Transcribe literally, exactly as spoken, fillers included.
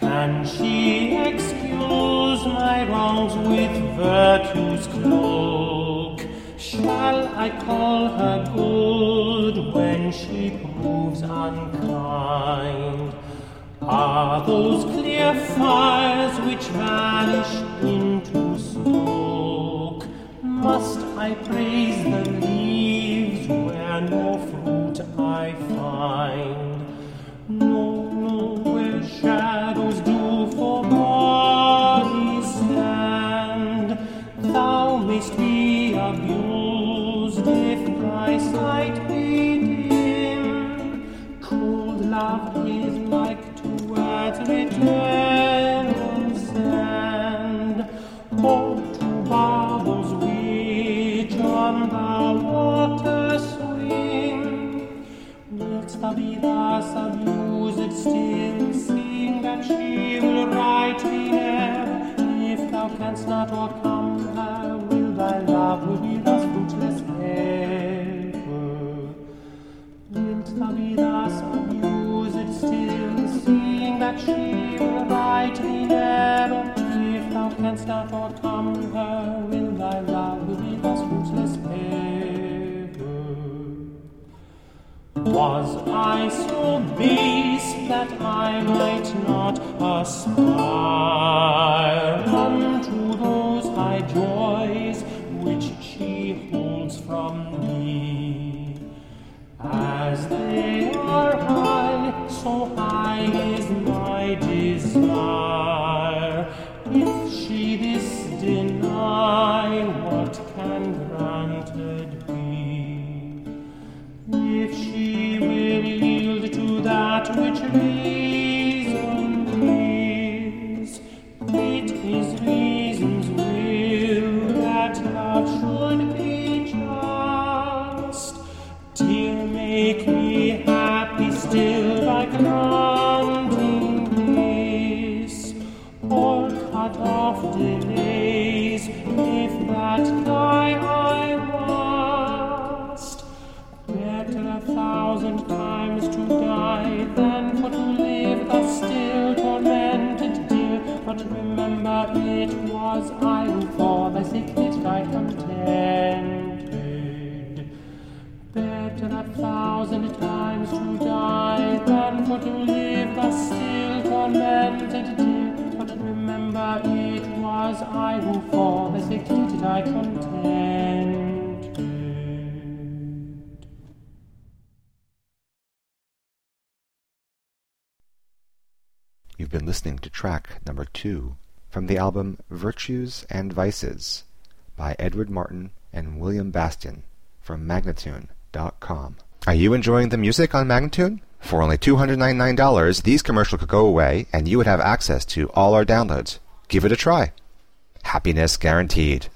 Can she excuse my wrongs with virtue's cloak? Shall I call her good when she proves unkind? Are those clear fires which vanish into smoke? Must I praise the leaves where no fruit I find? No, no, where shadows do for bodies stand. Thou mayst be abused if thy sight be dim. Cold love is like to words written on sand, or to bubbles which on the water swim. Wilt thou be thus abused still, seeing that she will right thee ne'er? If thou canst not o'ercome her, will thy love will be thus fruitless ever? Wilt thou be thus abused still, seeing that she will right thee never? If thou canst not o'ercome her, will thy love will be thus fruitless ever? Was I so base that I might not aspire unto those high joys which she holds from me? As they are high, so high is my desire. If she this deny, what can granted be? If she will yield to that which reason is, it is reason's will that love should be just. Till make me happy still by granting this, or cut off delays if that die I must. Better a thousand times to die than for to live thus still tormented, dear. But remember it was I who for thy sake did die contented. Better a thousand times to die than for to live thus still tormented, dear. But remember it was I who for thy sake did die contented. You've been listening to track number two from the album Virtues and Vices by Edward Martin and William Bastian from Magnatune dot com. Are you enjoying the music on Magnatune? For only two hundred ninety-nine dollars, these commercials could go away and you would have access to all our downloads. Give it a try. Happiness guaranteed.